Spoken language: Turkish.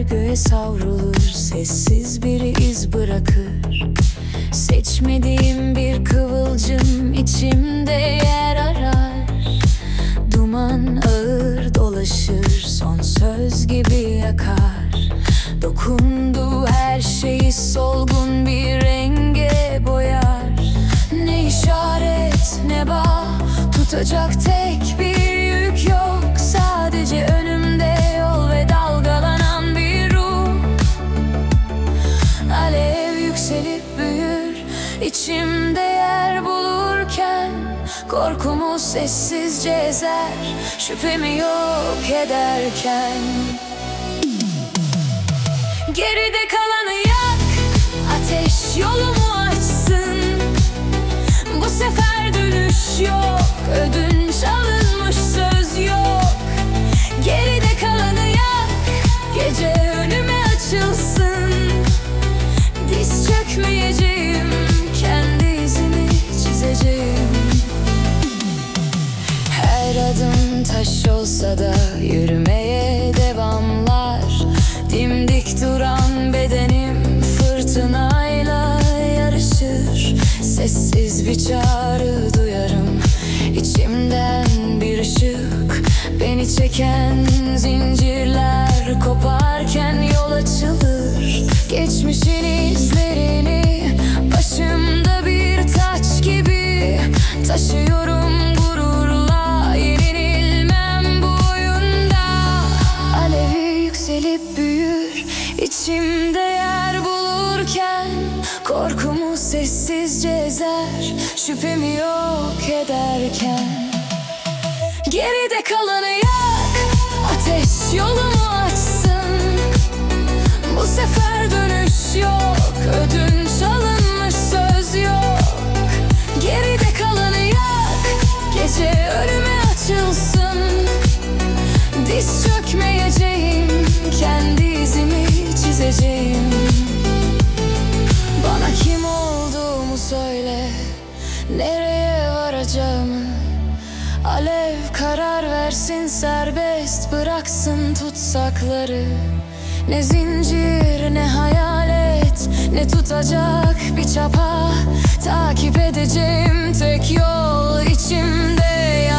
göğe savrulur, sessiz bir iz bırakır. Seçmediğim bir kıvılcım içimde yer arar. Duman ağır dolaşır, son söz gibi yakar. Dokunduğu her şeyi solgun bir renge boyar. Ne işaret ne bağ, tutacak tek bir yük yok. Sadece önümde yol ve dalgalanan bir ruh. Alev yükselip büyür, içimde yer bulurken korkumu sessizce ezer, şüphemi yok ederken. Geride kalanı yak, ateş yolumu açsın. Bu sefer dönüş yok, ödünç alınmış söz yok. Geride kalanı yak, gece önüme açılsın. Diz çökmeyeceğim, kendi izimi çizeceğim. Her adım taş olsa da yürümeye devamlar. Dimdik duran bedenim fırtınayla yarışır. Sessiz bir çağrı duyarım, içimden bir ışık. Beni çeken zincirler koparken yol açılır. Geçmişin izlerini başımda bir taç gibi taşıyorum gururla. Yenilmem bu oyunda. Alevi yükselip büyür, içimde yer bulurken korkumu sessizce ezer, şüphemi yok ederken. Geride kalanı yak, ateş yolumu açsın. Bu sefer dönüş yok, ödünç alınmış söz yok. Geride kalanı yak, gece önüme açılsın. Diz çökmeyeceğim, kendi izimi çizeceğim. Bana kim olduğumu söyle, nereye varacağımı. Alev karar versin, serbest bıraksın tutsakları. Ne zincir ne hayalet, ne tutacak bir çapa. Takip edeceğim tek yol içimde